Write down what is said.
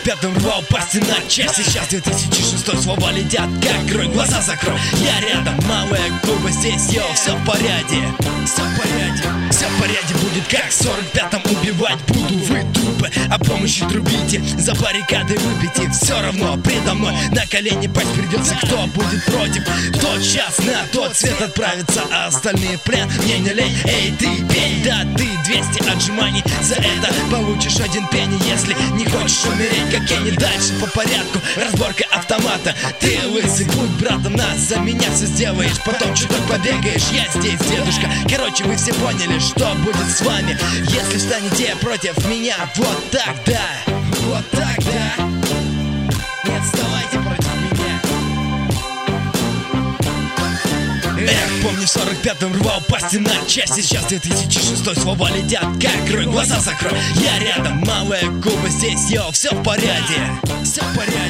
45-м рвал пасти на части. Сейчас 2006, слова летят, как грой, глаза закрой. Я рядом, малая Куба здесь, йо, все в порядке. Все в порядке, все в порядке будет, как в 45-м. Убивать буду, вы трупы, о помощи трубите, за баррикады выпейте. Все равно предо мной на колени пасть придется. Кто будет против, тот сейчас на тот свет отправится, а остальные в плен. Мне не лень, эй, ты пень, да ты 200 отжиманий. За это получишь 1 пенни, если не хочешь умереть, как я. Не дальше по порядку, разборка автомата. Ты лысый, будь братом, нас за меня все сделаешь. Потом чуток побегаешь, я здесь, дедушка. Короче, вы все поняли, что будет с вами, если встанете против меня. Вот так, да, вот так, да. Не отставайте против меня. Эх, помню, в 45-м рвал пасти на части. Сейчас 2006, слова летят, как рой, глаза закрой. Я рядом, малая Куба здесь, йо, все в порядке. Все в порядке.